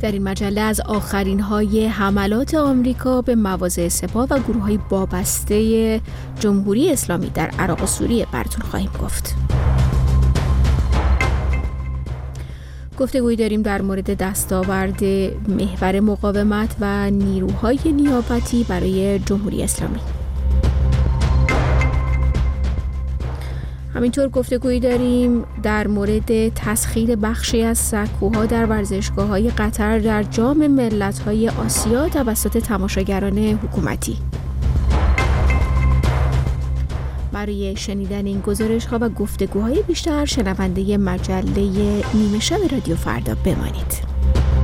در این مجله از آخرین‌های حملات آمریکا به مواضع سپاه و گروه‌های وابسته جمهوری اسلامی در عراق و سوریه براتون خواهیم گفت. گفتگویی داریم در مورد دستاورد محور مقاومت و نیروهای نیابتی برای جمهوری اسلامی. همینطور گفتگویی داریم در مورد تسخیر بخشی از سکوها در ورزشگاه‌های قطر در جام ملت‌های آسیا توسط تماشاگران حکومتی. برای شنیدن این گزارش‌ها و گفتگوهای بیشتر شنونده مجله نیمه شب رادیو فردا بمانید.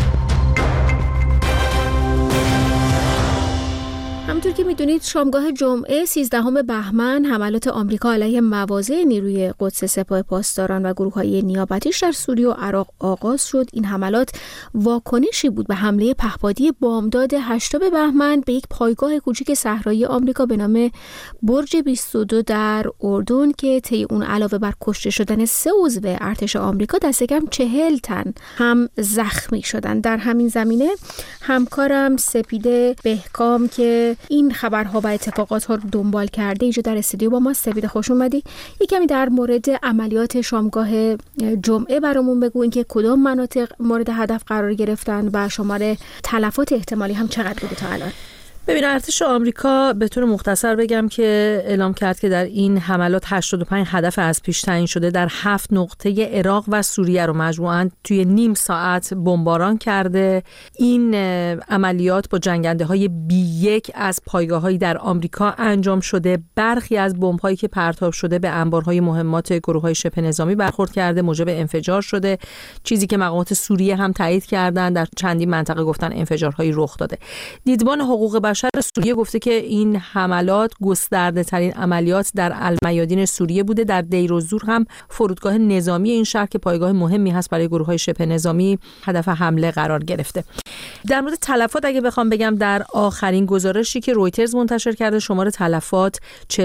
همونطور که میدونید شامگاه جمعه 13 بهمن حملات آمریکا علیه مواضع نیروی قدس سپاه پاسداران و گروه‌های نیابتیش در سوریه و عراق آغاز شد. این حملات واکنشی بود به حمله پهپادی بامداد 8 بهمن به یک پایگاه کوچک صحرایی آمریکا به نام برج 22 در اردن که طی اون علاوه بر کشته شدن 3 عضو ارتش آمریکا دست کم 40 تن هم زخمی شدن. در همین زمینه همکارم سپیده بهکام که این خبرها و اتفاقات ها رو دنبال کرده اینجا در استودیو با ما. سپیده خوش اومدی. یکمی در مورد عملیات شامگاه جمعه برامون بگو، اینکه کدام مناطق مورد هدف قرار گرفتن و شمار تلفات احتمالی هم چقدر بوده تا الان؟ ببین، ارتش آمریکا به طور مختصر بگم که اعلام کرد که در این حملات 85 هدف از پیش تعیین شده در 7 نقطه عراق و سوریه رو مجموعاً توی نیم ساعت بمباران کرده. این عملیات با جنگنده‌های B1 از پایگاه‌هایی در آمریکا انجام شده. برخی از بمب‌هایی که پرتاب شده به انبارهای مهمات گروه‌های شبه نظامی برخورد کرده، موجب انفجار شده، چیزی که مقامات سوریه هم تایید کردن. در چندین منطقه گفتن انفجارهایی رخ داده. دیدبان حقوق بشر سوریه گفته که این حملات گسترده ترین عملیات در المیادین سوریه بوده. در دیر الزور هم فرودگاه نظامی این شهر که پایگاه مهمی هست برای گروه‌های شبه نظامی هدف حمله قرار گرفته. در مورد تلفات اگه بخوام بگم، در آخرین گزارشی که رویترز منتشر کرده شمار تلفات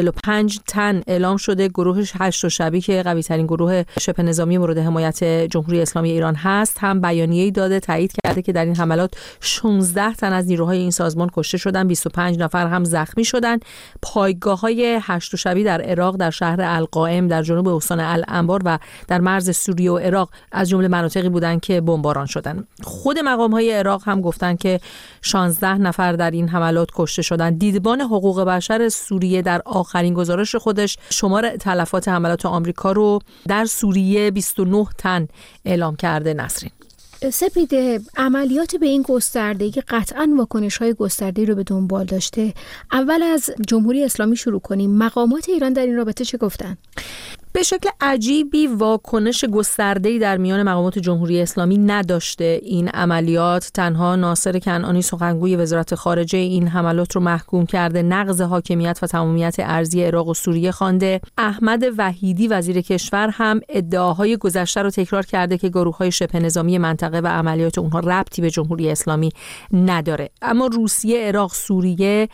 45 تن اعلام شده. گروه 8 شبی که قوی ترین گروه شبه نظامی مورد حمایت جمهوری اسلامی ایران هست هم بیانیه‌ای داده، تایید کرده که در این حملات 16 تن از نیروهای این سازمان کشته شدن، 25 نفر هم زخمی شدن. پایگاه‌های 8 شبی در عراق در شهر القائم در جنوب استان الانبار و در مرز سوریه و عراق از جمله مناطقی بودند که بمباران شدند. خود مقام‌های عراق هم گفتن که 16 نفر در این حملات کشته شدند. دیدبان حقوق بشر سوریه در آخرین گزارش خودش شمار تلفات حملات آمریکا رو در سوریه 29 تن اعلام کرده. نسرین، سپیده، عملیات به این گستردگی قطعاً واکنش‌های گسترده‌ای رو به دنبال داشته. اول از جمهوری اسلامی شروع کنیم. مقامات ایران در این رابطه چه گفتن؟ به شکل عجیبی واکنش گسترده‌ای در میان مقامات جمهوری اسلامی نداشته این عملیات. تنها ناصر کنعانی سخنگوی وزارت خارجه این حملات رو محکوم کرده نقض حاکمیت و تمامیت ارضی عراق و سوریه خوانده. احمد وحیدی وزیر کشور هم ادعاهای گذشته رو تکرار کرده که گروه‌های شبه نظامی منطقه و عملیات اونها ربطی به جمهوری اسلامی نداره. اما روسیه، عراق، سوریه،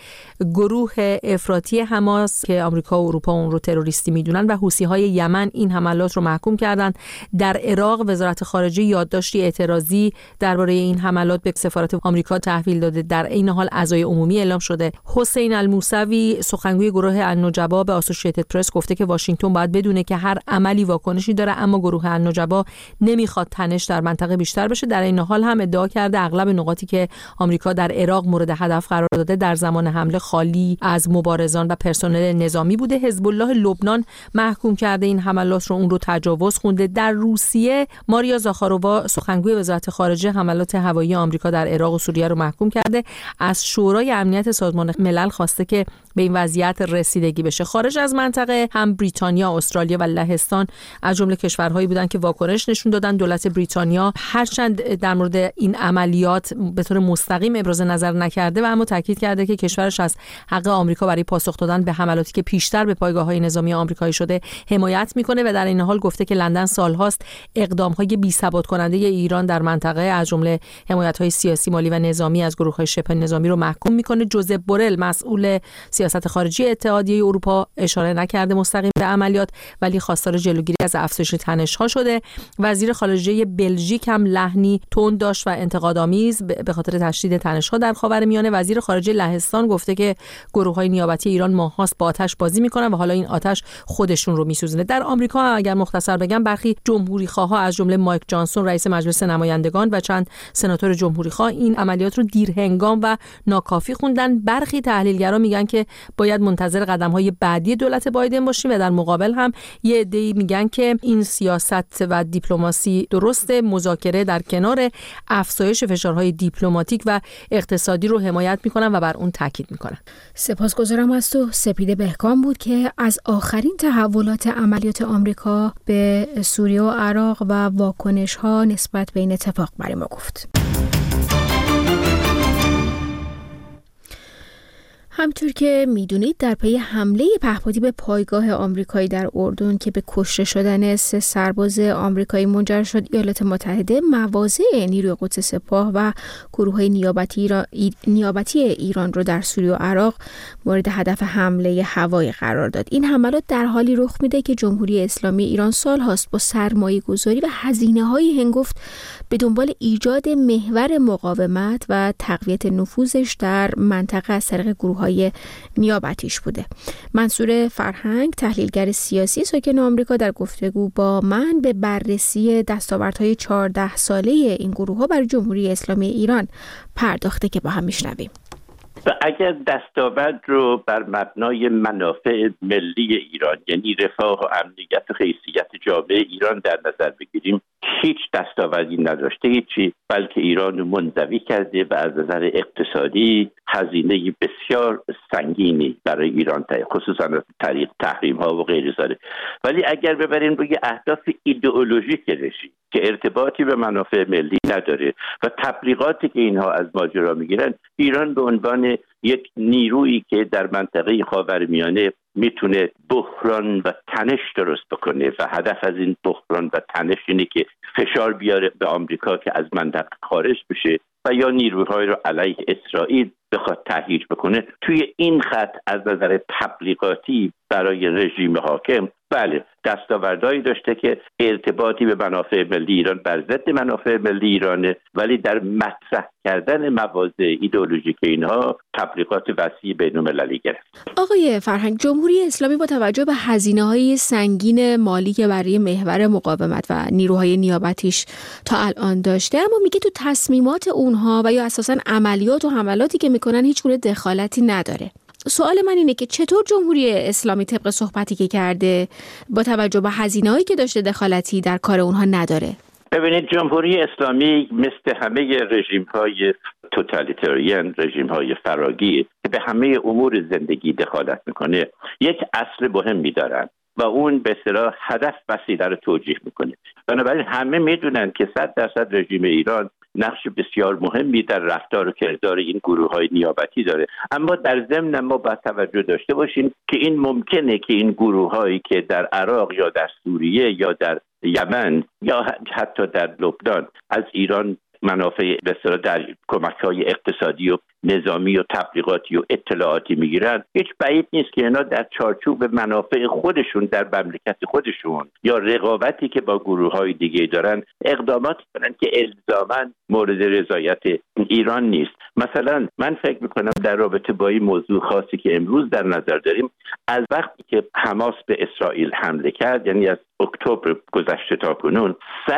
گروه افراطی حماس که آمریکا و اروپا اون رو تروریستی میدونن و حوثی‌های یمن این حملات رو محکوم کردند. در عراق وزارت خارجه یادداشتی اعتراضی درباره این حملات به سفارت آمریکا تحویل داده. در این حال عزای عمومی اعلام شده. حسین الموسوی سخنگوی گروه النجبا به اسوسییتد پرس گفته که واشنگتن باید بدونه که هر عملی واکنشی داره، اما گروه النجبا نمیخواد تنش در منطقه بیشتر بشه. در این حال هم ادعا کرده اغلب نقاطی که آمریکا در عراق مورد هدف قرار داده در زمان حمله خالی از مبارزان و پرسنل نظامی بوده. حزب الله لبنان محکوم کرده این حملات رو، اون رو تجاوز خونده. در روسیه ماریا زاخارووا سخنگوی وزارت خارجه حملات هوایی آمریکا در عراق و سوریه رو محکوم کرده. از شورای امنیت سازمان ملل خواسته که به این وضعیت رسیدگی بشه. خارج از منطقه هم بریتانیا، استرالیا و لهستان از جمله کشورهایی بودند که واکنش نشون دادن. دولت بریتانیا هرچند در مورد این عملیات به طور مستقیم ابراز نظر نکرده و اما تاکید کرده که کشورش از حق آمریکا برای پاسخ دادن به حملاتی که پیشتر به پایگاه‌های نظامی آمریکایی شده حمایت حمایت میکنه و در این حال گفته که لندن سالهاست اقدام‌های بی‌ثبات کننده ایران در منطقه از جمله حمایت‌های سیاسی، مالی و نظامی از گروه‌های شبه نظامی رو محکوم میکنه. جوزپ بورل مسئول سیاست خارجی اتحادیه اروپا اشاره نکرده مستقیم به عملیات، ولی خواستار جلوگیری از افزایش تنش‌ها شده. وزیر خارجه بلژیک هم لحنی تند داشت و انتقادآمیز به خاطر تشدید تنش‌ها در خاورمیانه. وزیر خارجه لهستان گفته که گروه‌های نیابتی ایران ماه‌هاست با آتش بازی می‌کنن و حالا این آتش خودشون رو می‌سوزونه. در آمریکا اگر مختصر بگم برخی جمهوری‌خواها از جمله مایک جانسون رئیس مجلس نمایندگان و چند سناتور جمهوری‌خواه این عملیات رو دیرهنگام و ناکافی خوندن. برخی تحلیلگرا میگن که باید منتظر قدم‌های بعدی دولت بایدن باشیم و در مقابل هم یه عده‌ای میگن که این سیاست و دیپلماسی درسته، مذاکره در کنار افزایش فشارهای دیپلماتیک و اقتصادی رو حمایت میکنن و بر اون تاکید میکنن. سپاسگزارم از تو. سپیده بهکام بود که از آخرین تحولات عملیات آمریکا به سوریه و عراق و واکنش‌ها نسبت به این اتفاق برای ما گفت. همطور که میدونید در پی حمله پهپادی به پایگاه آمریکایی در اردن که به کشته شدن 3 سرباز آمریکایی منجر شد، ایالات متحده مواضع نیروی قدس سپاه و گروه‌های نیابتی ایران رو در سوریه و عراق مورد هدف حمله هوایی قرار داد. این حملات در حالی رخ میده که جمهوری اسلامی ایران سال‌هاست با سرمایه‌گذاری و هزینه‌های هنگفت به دنبال ایجاد محور مقاومت و تقویت نفوذش در منطقه از طریق گروه‌های نیابتیش بوده. منصور فرهنگ، تحلیلگر سیاسی ساکن آمریکا، در گفتگو با من به بررسی دستاوردهای 14 ساله این گروه‌ها برای جمهوری اسلامی ایران پرداخته که با هم میشنویم. اگر دستاورد رو بر مبنای منافع ملی ایران، یعنی رفاه و امنیت و حیثیت جامعه ایران در نظر بگیریم، هیچ دستاوردی نداشته، هیچی، بلکه ایران رو منزوی کرده و از نظر اقتصادی هزینه بسیار سنگینی برای ایران خصوصا از طریق تحریم ها و غیر ذلک. ولی اگر ببریم روی اهداف ایدئولوژیک رژیم که ارتباطی به منافع ملی نداره و تبلیغاتی که اینها از ماجرا میگیرن، ایران به عنوان یک نیرویی که در منطقه خاورمیانه میتونه بحران و تنش درست بکنه و هدف از این بحران و تنش اینه که فشار بیاره به آمریکا که از منطقه خارج بشه و یا نیروهای رو علیه اسرائیل بخواد تهییج بکنه، توی این خط از نظر تبلیغاتی برای رژیم حاکم بله دستاوردهایی داشته که ارتباطی به منافع ملی ایران بر ضد منافع ملی ایرانه، ولی در مطرح کردن مواضع ایدئولوژیک اینها تبلیغات وسیع بین‌المللی گرفت. آقای فرهنگ، جمهوری اسلامی با توجه به هزینه‌های سنگین مالی که برای محور مقاومت و نیروهای نیابتیش تا الان داشته، اما میگه تو تصمیمات اونها و یا اساساً عملیات و حملاتی که میکنن هیچ گونه دخالتی نداره. سوال من اینه که چطور جمهوری اسلامی طبق صحبتی که کرده با توجه به هزینه‌هایی که داشته دخالتی در کار اونها نداره؟ ببینید، جمهوری اسلامی مثل همه رژیم‌های توتالیتاریان، رژیم‌های فراگیر که به همه امور زندگی دخالت میکنه، یک اصل مهمی دارن و اون به اصطلاح هدف وسیله رو توجیه میکنه. بنابراین همه میدونن که 100% رژیم ایران نقش بسیار مهمی در رفتار و کردار این گروه‌های نیابتی داره، اما در ضمن ما باید توجه داشته باشیم که این ممکنه که این گروه‌هایی که در عراق یا در سوریه یا در یمن یا حتی در لبنان از ایران منافع بسیار در کمک‌های اقتصادی و نظامی و تبلیغاتی و اطلاعاتی میگیرن، هیچ بعید نیست که اینا در چارچوب منافع خودشون در مملکت خودشون یا رقابتی که با گروه‌های دیگه دارن اقداماتی کنن که الزاماً مورد رضایت ایران نیست. مثلا من فکر میکنم در رابطه با این موضوع خاصی که امروز در نظر داریم، از وقتی که حماس به اسرائیل حمله کرد، یعنی از اکتبر گذشته تا کنون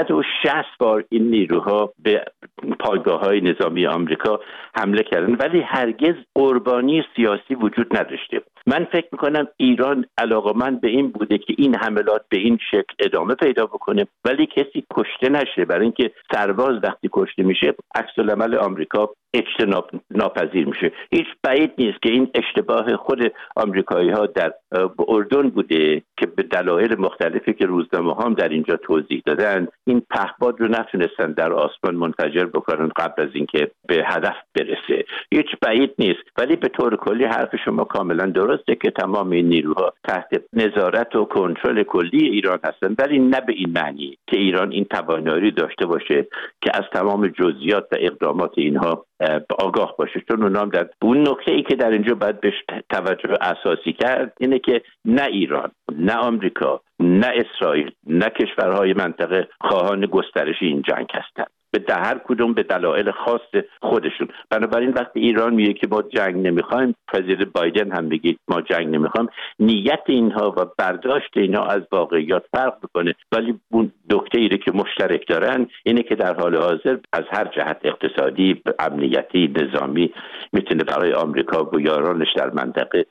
160 بار این نیروها به پایگاه‌های نظامی آمریکا حمله کردن، ولی هرگز قربانی سیاسی وجود نداشته. من فکر میکنم ایران علاقمند به این بوده که این حملات به این شکل ادامه پیدا بکنه، ولی کسی کشته نشه، برای اینکه سرباز وقتی کشته میشه عکس العمل آمریکا اجتناب ناپذیر میشه. هیچ بعید نیست که این اشتباه خود آمریکایی‌ها در اردن بوده که به دلایل مختلفی که روزنامه‌ها هم در اینجا توضیح دادن این پهپاد رو نتونستن در آسمان منفجر بکنن قبل از اینکه به هدف برسه. هیچ بعید نیست، ولی به طور کلی حرف شما کاملا درست درسته که تمام این نیروها تحت نظارت و کنترل کلی ایران هستند، ولی نه به این معنی که ایران این توانایی داشته باشه که از تمام جزئیات و اقدامات اینها آگاه باشه. چون اونام در اون نکته‌ای که در اینجا باید بهش توجه اساسی کرد اینه که نه ایران، نه آمریکا، نه اسرائیل، نه کشورهای منطقه خواهان گسترش این جنگ هستند، به هر کدوم به دلایل خاص خودشون. بنابراین وقتی ایران میگه که ما جنگ نمیخوایم، وزیر بایدن هم میگه ما جنگ نمیخوایم، نیت اینها و برداشت اینها از واقعیات فرق میکنه. ولی اون نکته‌ای که مشترک دارن اینه که در حال حاضر از هر جهت اقتصادی، امنیتی، نظامی میتونه برای آمریکا و یارانش در منطقه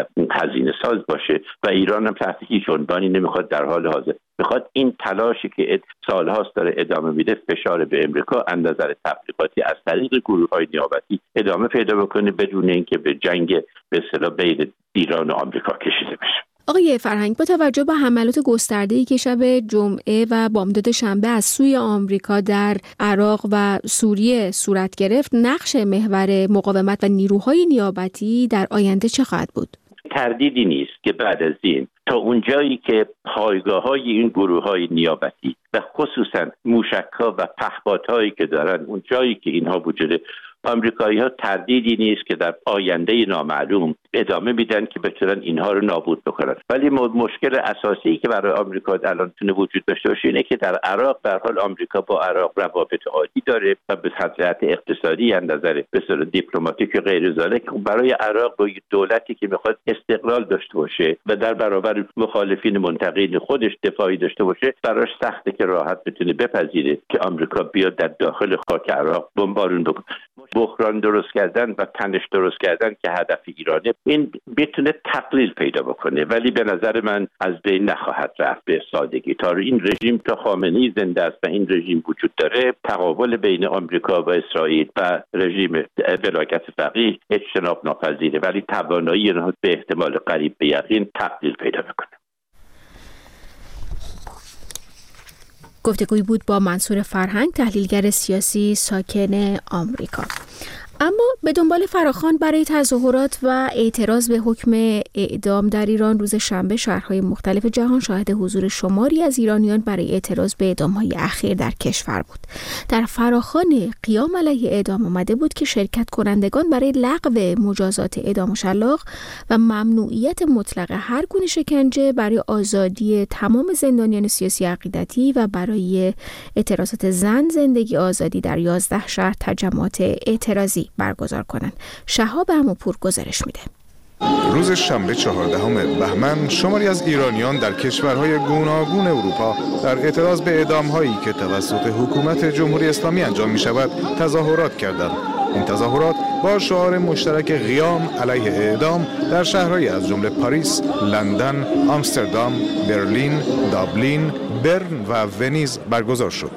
هزینه ساز باشه و ایران هم تحت هیچ عنوانی نمیخواد در حال حاضر میخواد این تلاشی که سالهاست داره ادامه میده، فشار به امریکا از نظر تبلیغاتی از طریق گروه‌های نیابتی ادامه پیدا بکنه بدون اینکه به جنگ به اصطلاح بین ایران و آمریکا کشیده بشه. آقای فرهنگ، با توجه به حملات گسترده‌ای که شب جمعه و بامداد شنبه از سوی آمریکا در عراق و سوریه صورت گرفت، نقش محور مقاومت و نیروهای نیابتی در آینده چه خواهد بود؟ تردیدی نیست که بعد از این تا اونجایی که پایگاه‌های این گروه‌های نیابتی و خصوصاً موشک‌ها و پهپادهایی که دارن اون جایی که اینها وجود آمریکایی‌ها، تردیدی نیست که در آینده نامعلوم ادامه میدن که بتونن اینها رو نابود بکنن. ولی مشکل اساسی که برای آمریکا الان تونه وجود داشته باشه اینه که در عراق به هر حال آمریکا با عراق روابط عادی داره و به جهت اقتصادی از نظر به صورت دیپلماتیک و غیر ذالک برای عراق با دولتی که میخواد استقلال داشته باشه و در برابر مخالفین منتقدین خودش دفاعی داشته باشه، براش سخته که راحت بتونه بپذیره که آمریکا بیاد در داخل خاک عراق بمبارون بکنه. بحران درست کردن و تنش درست کردن که هدف ایرانه، این بتونه تقلیل پیدا بکنه، ولی به نظر من از بین نخواهد رفت به سادگی. تا این رژیم، تا خامنه‌ای زنده است و این رژیم وجود داره، تقابل بین آمریکا و اسرائیل و رژیم ولایت فقیه اجتناب ناپذیره، ولی توانایی آنها به احتمال قریب به یقین تقلیل پیدا میکنه. گفتگویی بود با منصور فرهنگ، تحلیلگر سیاسی ساکن آمریکا. اما به دنبال فراخوان برای تظاهرات و اعتراض به حکم اعدام در ایران، روز شنبه شهرهای مختلف جهان شاهد حضور شماری از ایرانیان برای اعتراض به اعدام‌های اخیر در کشور بود. در فراخوان قیام علیه اعدام آمده بود که شرکت کنندگان برای لغو مجازات اعدام شلاق و ممنوعیت مطلق هر گونه شکنجه، برای آزادی تمام زندانیان سیاسی عقیدتی و برای اعتراضات زن زندگی آزادی در 11 شهر تجمعات اعتراضی برگزار کنند. شهاب عموپور گزارش میده. روز شنبه 14 بهمن شماری از ایرانیان در کشورهای گوناگون اروپا در اعتراض به اعدام‌هایی که توسط حکومت جمهوری اسلامی انجام می‌شود تظاهرات کردند. این تظاهرات با شعار مشترک قیام علیه اعدام در شهرهایی از جمله پاریس، لندن، آمستردام، برلین، دابلین، برن و ونیز برگزار شد.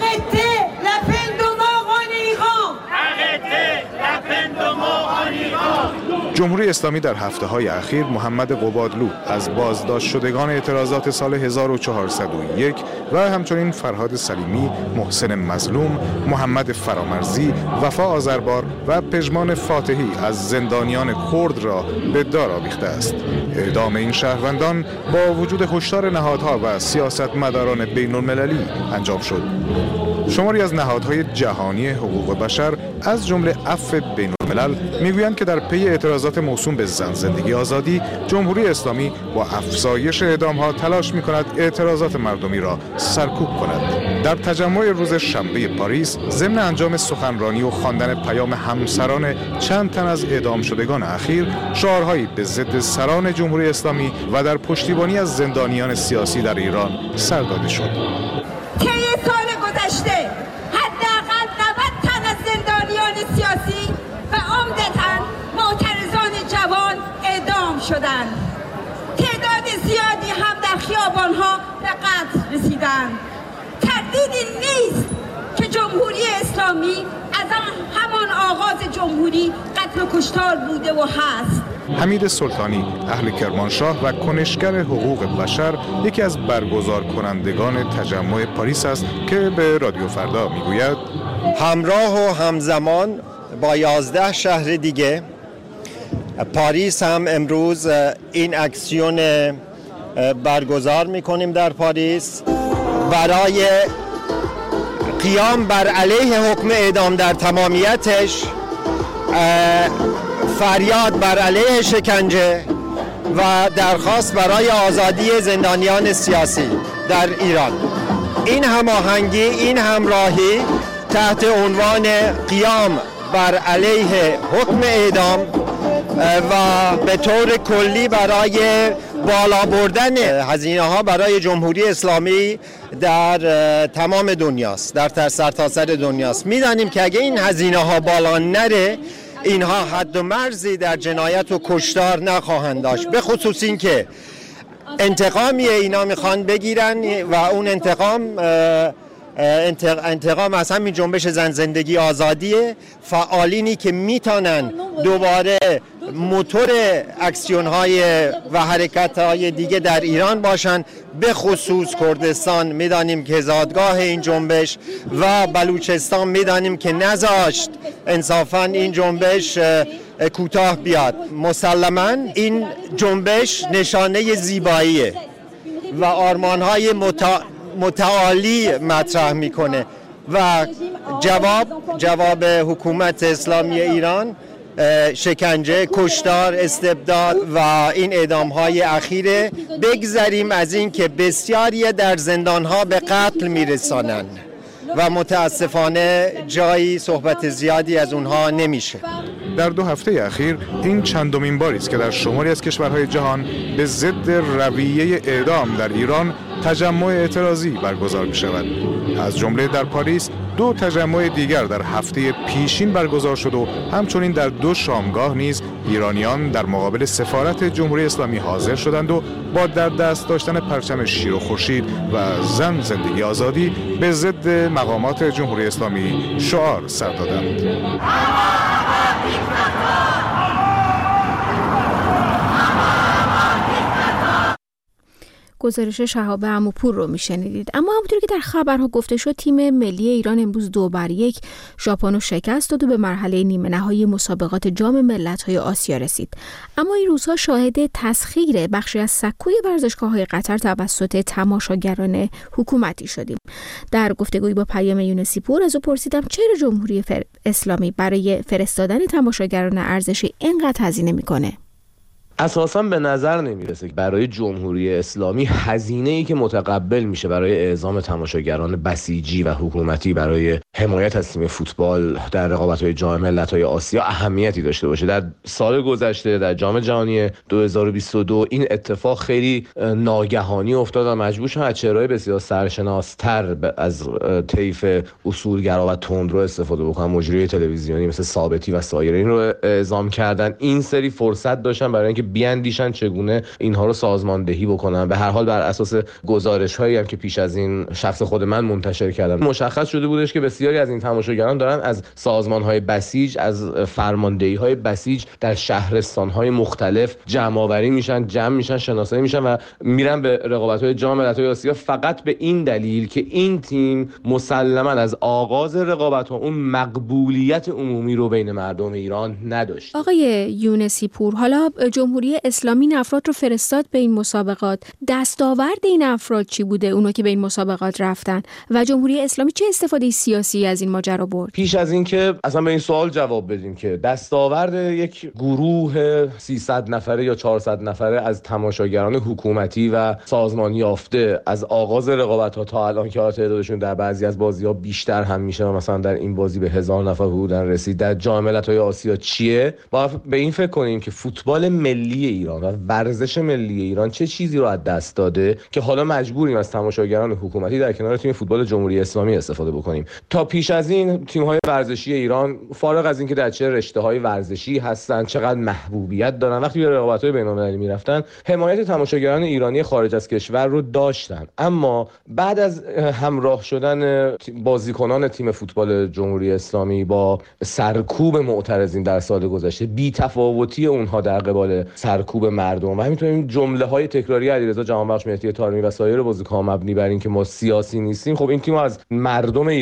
جمهوری اسلامی در هفته‌های اخیر محمد قبادلو از بازداشت شدگان اعتراضات سال 1401 و همچنین فرهاد سلیمی، محسن مظلوم، محمد فرامرزی، وفا آذربار و پژمان فاتحی از زندانیان کرد را به دار آویخته است. اعدام این شهروندان با وجود هشدار نهادها و سیاستمداران بین‌المللی انجام شد. شماری از نهادهای جهانی حقوق بشر از جمله عفو بین‌الملل میگویند که در پی اعتراضات موسوم به زن زندگی آزادی، جمهوری اسلامی با افزایش اعدام‌ها تلاش می‌کند اعتراضات مردمی را سرکوب کند. در تجمع روز شنبه پاریس، ضمن انجام سخنرانی و خواندن پیام همسران چند تن از اعدام شدگان اخیر، شعارهایی به ضد سران جمهوری اسلامی و در پشتیبانی از زندانیان سیاسی در ایران سر داده شد. حداقل 90 تن از زندانیان سیاسی و عمدتاً معترضان جوان اعدام شدند. تعداد زیادی هم در خیابان‌ها به قتل رسیدند. تردیدی نیست که جمهوری اسلامی از همان آغاز جمهوری قتل و کشتار بوده و هست. حمید سلطانی، اهل کرمانشاه و کنشگر حقوق بشر، یکی از برگزار کنندگان تجمع پاریس است که به رادیو فردا میگوید همراه و همزمان با 11 شهر دیگه پاریس هم امروز این اکسیون برگزار میکنیم در پاریس برای قیام بر علیه حکم اعدام در تمامیتش، فریاد بر علیه شکنجه و درخواست برای آزادی زندانیان سیاسی در ایران. این هماهنگی، این همراهی تحت عنوان قیام بر علیه حکم اعدام و به طور کلی برای بالا بردن هزینه‌ها برای جمهوری اسلامی در تمام دنیاست، در سرتاسر دنیاست. می‌دانیم که اگه این هزینه‌ها بالا نره، اینها حد و مرزی در جنایت و کشتار نخواهند داشت، به خصوص این که انتقامی اینا میخوان بگیرن و اون انتقام از همین جنبش زن زندگی آزادیه. فعالینی که میتونن دوباره موتور اکسیون‌های و حرکت‌های دیگه در ایران باشن، به خصوص کردستان میدانیم که زادگاه این جنبش و بلوچستان میدانیم که نذاشت انصافاً این جنبش کوتاه بیاد. مسلماً این جنبش نشانه زیباییه و آرمان‌های متعالی مطرح میکنه و جواب حکومت اسلامی ایران شکنجه، کشتار، استبداد و این اعدام‌های اخیره. بگذریم از این که بسیاری در زندان‌ها به قتل میرسانند و متاسفانه جایی صحبت زیادی از اونها نمیشه. در 2 هفته اخیر این چندمین باری است که در شماری از کشورهای جهان به ضد رویه اعدام در ایران تجمع اعتراضی برگزار می شود. از جمله در پاریس 2 تجمع دیگر در هفته پیشین برگزار شد و همچنین در 2 شامگاه نیز ایرانیان در مقابل سفارت جمهوری اسلامی حاضر شدند و با در دست داشتن پرچم شیر و خورشید و زن زندگی آزادی به ضد مقامات جمهوری اسلامی شعار سر دادند. گزارش شهاب عموپور رو میشنیدید. اما همونطور که در خبرها گفته شد، تیم ملی ایران امروز 2-1 ژاپن رو شکست داد و به مرحله نیمه نهایی مسابقات جام ملت‌های آسیا رسید. اما این روزها شاهد تسخیر بخشی از سکوی ورزشگاه‌های قطر توسط تماشاگران حکومتی شدیم. در گفتگویی با پیام یونسی پور از او پرسیدم چرا جمهوری اسلامی برای فرستادن تماشاگران ارزشی اینقدر هزینه میکنه. اساساً به نظر نمیرسه که برای جمهوری اسلامی هزینه‌ای که متقبل میشه برای اعزام تماشاگران بسیجی و حکومتی برای حمایت از تیم فوتبال در رقابت‌های جام ملت‌های آسیا اهمیتی داشته باشه. در سال گذشته در جام جهانی 2022 این اتفاق خیلی ناگهانی افتاد و مجبور شدن از چهره‌های بسیار سرشناس‌تر از طیف اصولگرا و تندرو استفاده بکنن. مجری تلویزیونی مثل ثابتی و سایرین رو اعزام کردن. این سری فرصت داشتن برای اینکه بیاندیشن چگونه اینها رو سازماندهی بکنن. به هر حال بر اساس گزارش‌هایی هم که پیش از این شخص خود من منتشر کردم مشخص شده بودش که بسیاری از این تماشاگران دارن از سازمان‌های بسیج، از فرماندهی‌های بسیج در شهرستان‌های مختلف جمع‌آوری میشن، جمع میشن، شناسایی میشن و میرن به رقابت‌های جام ملت‌های آسیا فقط به این دلیل که این تیم مسلماً از آغاز رقابت‌ها اون مقبولیت عمومی رو بین مردم ایران نداشت. آقای یونسی پور، حالا جمهوری اسلامی این افراد رو فرستاد به این مسابقات. دستاورد این افراد چی بوده، اونا که به این مسابقات رفتن، و جمهوری اسلامی چه استفاده سیاسی از این ماجرا برد؟ پیش از این که اصلا به این سوال جواب بدیم که دستاورد یک گروه 300 نفره یا 400 نفره از تماشاگران حکومتی و سازمانی یافته از آغاز رقابت‌ها تا الان که تعدادشون در بعضی از بازی‌ها بیشتر هم میشه، مثلا در این بازی به 1000 نفر حدوداً رسید، در جام ملت‌های آسیا چیه؟ باید به این فکر کنیم که فوتبال ملی ایران و ورزش ملی ایران چه چیزی رو از دست داده که حالا مجبوریم از تماشاگران حکومتی در کنار تیم فوتبال جمهوری اسلامی استفاده بکنیم. تا پیش از این تیم‌های ورزشی ایران فارغ از اینکه در چه رشته‌های ورزشی هستن، چقدر محبوبیت دارن، وقتی به رقابت‌های بین‌المللی می‌رفتن حمایت تماشاگران ایرانی خارج از کشور رو داشتن. اما بعد از همراه شدن بازیکنان تیم فوتبال جمهوری اسلامی با سرکوب معترضین در سال گذشته، بی‌تفاوتی اونها در قبال سرکوب مردم و همینطور این جمله‌های تکراری علیرضا جهانبخش، مهدی طارمی و سایر بازیکنان مبنی بر این که ما سیاسی نیستیم، خب این تیمو از مردم ایران دور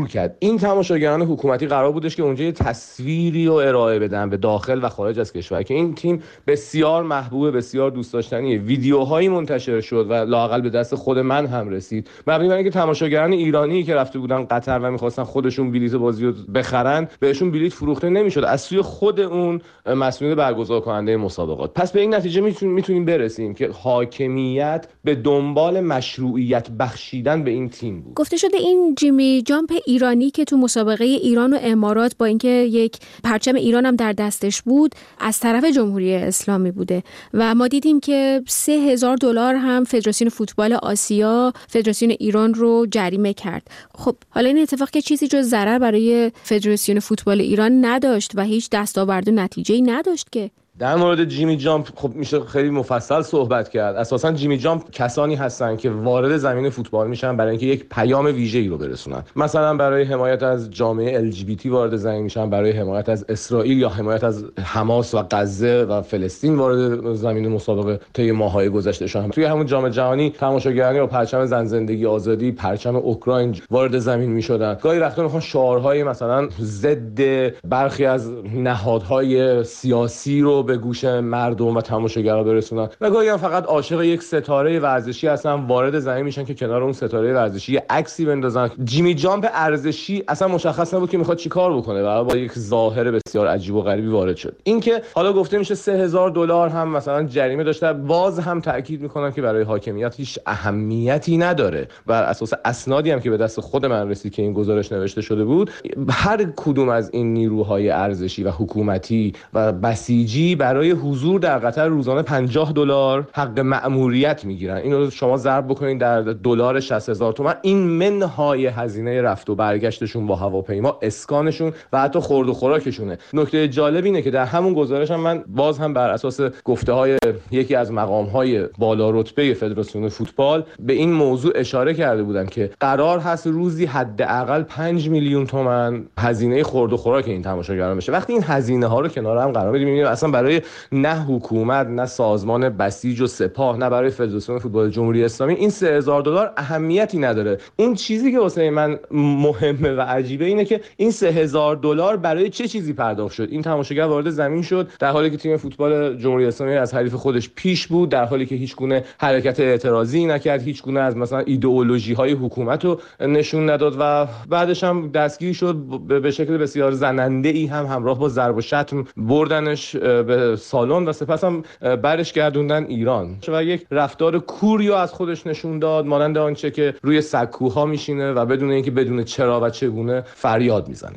دور کرد. این تماشاگران حکومتی قرار بودش که اونجا یه تصویری رو ارائه بدن به داخل و خارج از کشور که این تیم بسیار محبوب، بسیار دوست داشتنیه. ویدیوهایی منتشر شد و لااقل به دست خود من هم رسید مبنی بر اینکه تماشاگران ایرانی که رفته بودن قطر و می‌خواستن خودشون بلیت بازی رو بخرن بهشون بلیت فروخته نمی‌شد از سوی خود اون مسئول برگزار کننده مسابقات. پس به این نتیجه میتونیم برسیم که حاکمیت به دنبال مشروعیت بخشیدن به این تیم بود. گفته شده این جیمی جامپ ایرانی که تو مسابقه ایران و امارات با اینکه یک پرچم ایران هم در دستش بود از طرف جمهوری اسلامی بوده و ما دیدیم که $3000 هم فدراسیون فوتبال آسیا فدراسیون ایران رو جریمه کرد. خب حالا این اتفاق که چیزی جز ضرر برای فدراسیون فوتبال ایران نداشت و هیچ دستاورد و نتیجه‌ای نداشت که در مورد جیمی جامپ خب میشه خیلی مفصل صحبت کرد. اساساً جیمی جامپ کسانی هستن که وارد زمین فوتبال میشن برای اینکه یک پیام ویژه‌ای رو برسونن. مثلا برای حمایت از جامعه LGBT وارد زمین میشن، برای حمایت از اسرائیل یا حمایت از حماس و غزه و فلسطین وارد زمین مسابقه طی ماه‌های گذشته شدن. توی همون جام جهانی تماشاگرانی با پرچم زن زندگی آزادی، پرچم اوکراین وارد زمین میشدن. گاهی وقتا میخوان شعارهای مثلا ضد برخی از نهادهای سیاسی رو به گوش مردم و تماشاگرها برسونن و گاهی هم فقط عاشق یک ستاره ورزشی هستن، وارد زمین میشن که کنار اون ستاره ورزشی عکسی بندازن. جیمی جامپ ارزشی اصلا مشخص نبود که میخواد چیکار بکنه و با یک ظاهر بسیار عجیب و غریبی وارد شد. این که حالا گفته میشه $3000 هم مثلا جریمه داشته، باز هم تاکید میکنم که برای حاکمیت هیچ اهمیتی نداره. بر اساس اسنادی هم که به دست خود من رسید که این گزارش نوشته شده بود، هر کدوم از این نیروهای ارزشی و حکومتی و بسیجی برای حضور در قطر روزانه $50 حق مأموریت میگیرن. اینو شما ضرب بکنید در دلار 60000 تومان، این منهای هزینه رفت و برگشتشون با هواپیما، اسکانشون و حتی خورد و خوراکشونه. نکته جالب اینه که در همون گزارش هم من باز هم بر اساس گفته‌های یکی از مقام‌های بالا رتبه فدراسیون فوتبال به این موضوع اشاره کرده بودم که قرار هست روزی حداقل 5 میلیون تومان هزینه خورد و خوراک این تماشاگران بشه. وقتی این هزینه‌ها رو کنار هم قرار بدیم، می‌بینیم اصلا برای نه حکومت، نه سازمان بسیج و سپاه، نه برای فدراسیون فوتبال جمهوری اسلامی این $3000 اهمیتی نداره. اون چیزی که واسه من مهمه و عجیبه اینه که این $3000 برای چه چیزی پرداخت شد. این تماشاگر وارد زمین شد در حالی که تیم فوتبال جمهوری اسلامی از حریف خودش پیش بود، در حالی که هیچ گونه حرکت اعتراضی نکرد، هیچ گونه از مثلا ایدئولوژی‌های حکومت رو نشون نداد و بعدش هم دستگیر شد به شکل بسیار زننده‌ای هم همراه با ضرب و شتم بردنش به سالن و سپس هم برش گردوندن ایران و یک رفتار کوری از خودش نشون داد، مانند آنچه که روی سکوها میشینه و بدون اینکه بدون چرا و چگونه فریاد میزنه.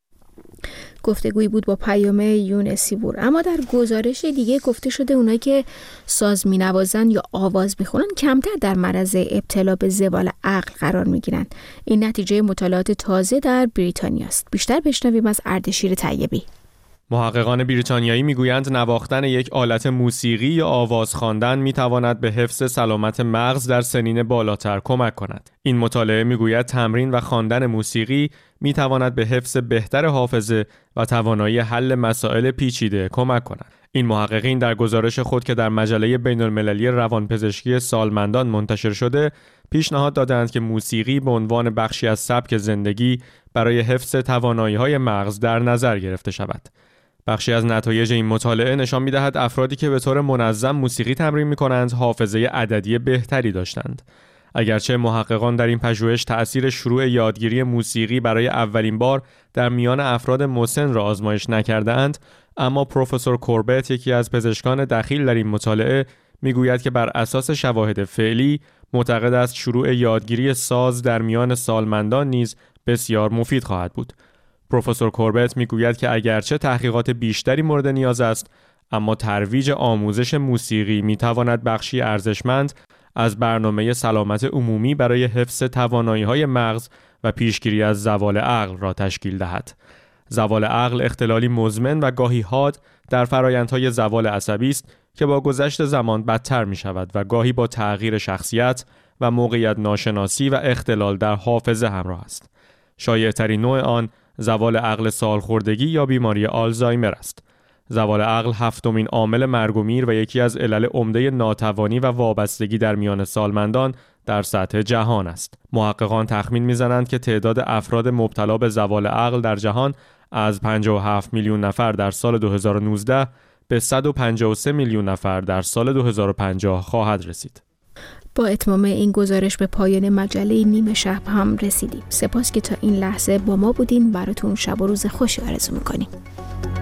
گفتگویی بود با پیامه یونسی بور. اما در گزارش دیگه گفته شده اونایی که ساز مینوازن یا آواز میخونن کمتر در معرض ابتلا به زوال عقل قرار میگیرن. این نتیجه مطالعات تازه در بریتانیا است. بیشتر بشنویم از اردشیر طیبی. محققان بریتانیایی میگویند نواختن یک آلت موسیقی یا آواز خواندن میتواند به حفظ سلامت مغز در سنین بالاتر کمک کند. این مطالعه میگوید تمرین و خواندن موسیقی میتواند به حفظ بهتر حافظه و توانایی حل مسائل پیچیده کمک کند. این محققین در گزارش خود که در مجله بین‌المللی روانپزشکی سالمندان منتشر شده، پیشنهاد دادند که موسیقی به عنوان بخشی از سبک زندگی برای حفظ توانایی‌های مغز در نظر گرفته شود. بخشی از نتایج این مطالعه نشان می‌دهد افرادی که به طور منظم موسیقی تمرین می‌کنند حافظه عددی بهتری داشتند. اگرچه محققان در این پژوهش تأثیر شروع یادگیری موسیقی برای اولین بار در میان افراد مسن را آزمایش نکردند، اما پروفسور کوربت، یکی از پزشکان دخیل در این مطالعه، میگوید که بر اساس شواهد فعلی معتقد است شروع یادگیری ساز در میان سالمندان نیز بسیار مفید خواهد بود. پروفسور کوربت میگوید که اگرچه تحقیقات بیشتری مورد نیاز است، اما ترویج آموزش موسیقی میتواند بخشی ارزشمند از برنامه سلامت عمومی برای حفظ توانایی‌های مغز و پیشگیری از زوال عقل را تشکیل دهد. زوال عقل اختلالی مزمن و گاهی حاد در فرآیندهای زوال عصبی است که با گذشت زمان بدتر می شود و گاهی با تغییر شخصیت و موقعیت ناشناسی و اختلال در حافظه همراه است. شایع‌ترین نوع آن زوال عقل سالخوردگی یا بیماری آلزایمر است. زوال عقل هفتمین عامل مرگ و میر و یکی از علل عمده ناتوانی و وابستگی در میان سالمندان در سطح جهان است. محققان تخمین می‌زنند که تعداد افراد مبتلا به زوال عقل در جهان از 57 میلیون نفر در سال 2019 به 153 میلیون نفر در سال 2050 خواهد رسید. با اتمام این گزارش به پایان مجله نیمه شب هم رسیدیم. سپاس که تا این لحظه با ما بودین. براتون شب و روز خوشی آرزو می‌کنیم.